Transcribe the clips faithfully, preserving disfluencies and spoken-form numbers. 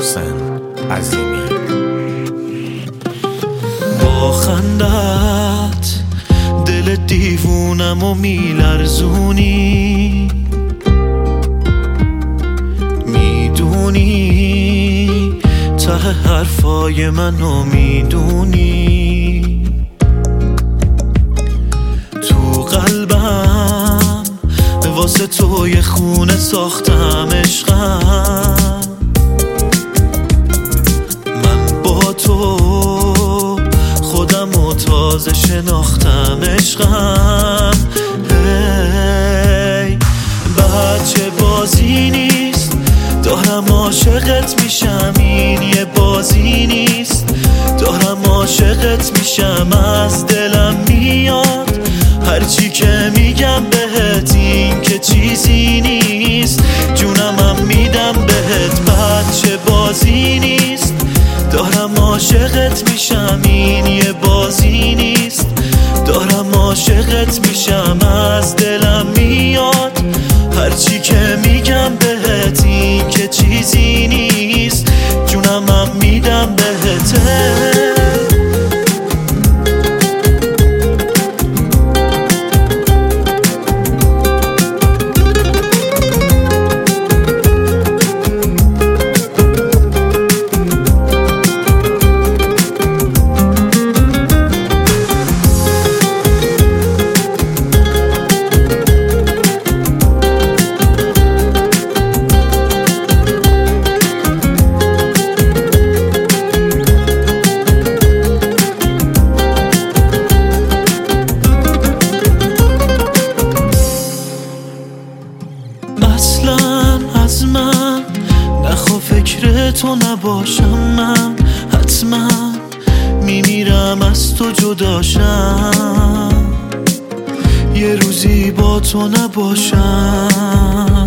محسن عظیمی. با خندت دل دیوونم و میلرزونی، میدونی ته حرفای منو میدونی، تو قلبم واسه تو یه خونه ساختم عشقم، من با تو خودم و تازه شناختم عشقم. هی بچه بازی نیست، دارم عاشقت میشم، این یه بازی نیست، دارم عاشقت میشم، از دلم میاد هرچی که میگم بهت، این که چیزی نیست، جونمم میدم بهت. بچه بازی نیست، دارم عاشقت میشم، این یه بازی نیست، دارم عاشقت میشم، از دلم میاد هرچی که میگم بهت، این که چیزی نیست، جونمم میدم بهت. اصلا از من نخوا فکر تو نباشم، من حتما میمیرم از تو جداشم، یه روزی با تو نباشم.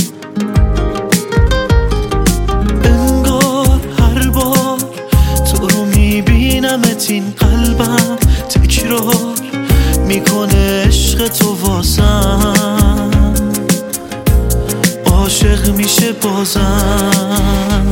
انگار هر بار تو رو میبینمت، این قلبم تکرار میکنه عشق تو واسم، عاشق میشه بازم.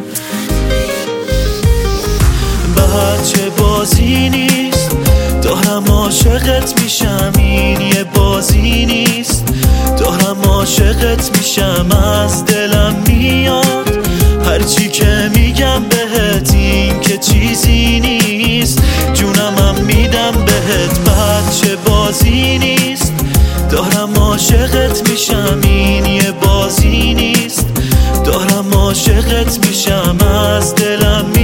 بچه بازی نیست، دارم عاشقت میشم، این یه بازی نیست، دارم عاشقت میشم، از دلم میاد هرچی که میگم بهت، این که چیزی نیست، جونمم میدم بهت. بچه بازی نیست، دارم عاشقت میشم، این یه بازی نیست، دارم عاشقت میشم، از دلم